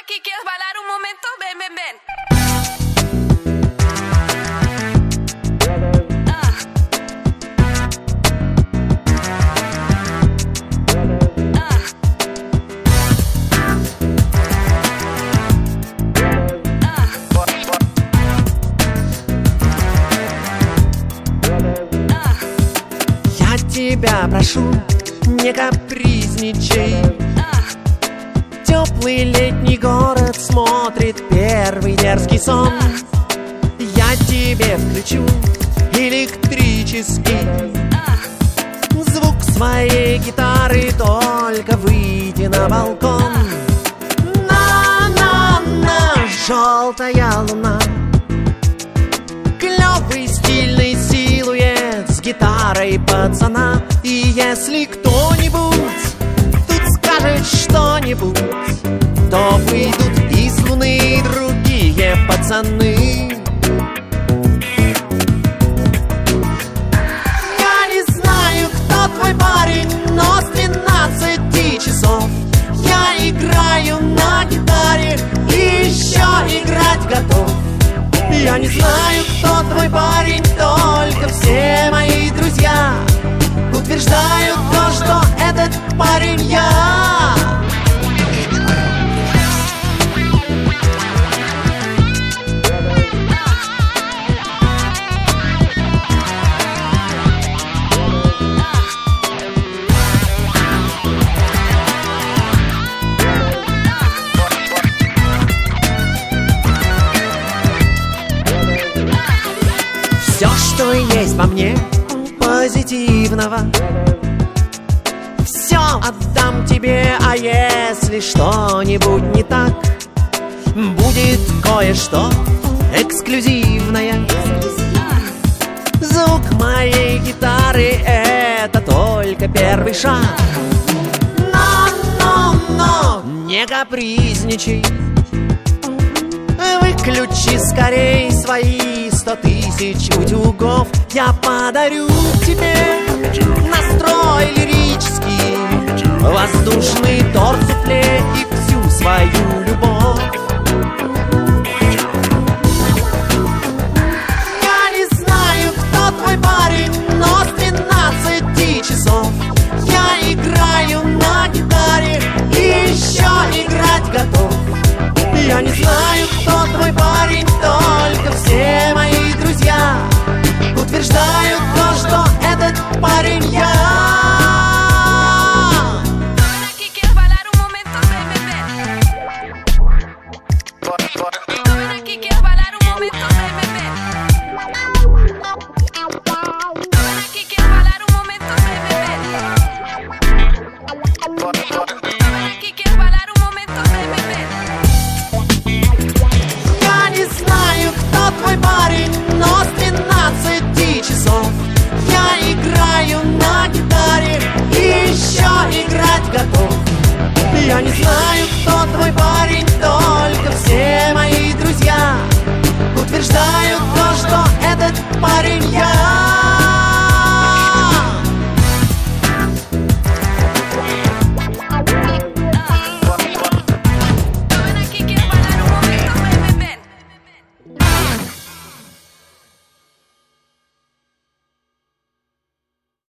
aquí, ¿quieres bailar un momento? Ven, ven, ven. Я тебя прошу, не капризничай. Теплый летний город смотрит первый дерзкий сон. Я тебе включу электрический звук своей гитары, только выйди на балкон. На-на-на, желтая луна, клёвый стильный силуэт с гитарой пацана. И если кто-нибудь тут скажет что-нибудь, то выйдут из луны другие пацаны. Я не знаю, кто твой парень, но с 12 часов я играю на гитаре и еще играть готов. Я не знаю, кто твой парень, только все мои друзья утверждают то, что этот парень я. Все, что есть во мне позитивного, все отдам тебе, а если что-нибудь не так, будет кое-что эксклюзивное. Звук моей гитары — это только первый шаг. Но не капризничай, выключи скорей свои 100 тысяч утюгов. Я подарю тебе настрой лирический, воздушный торт суфле и всю свою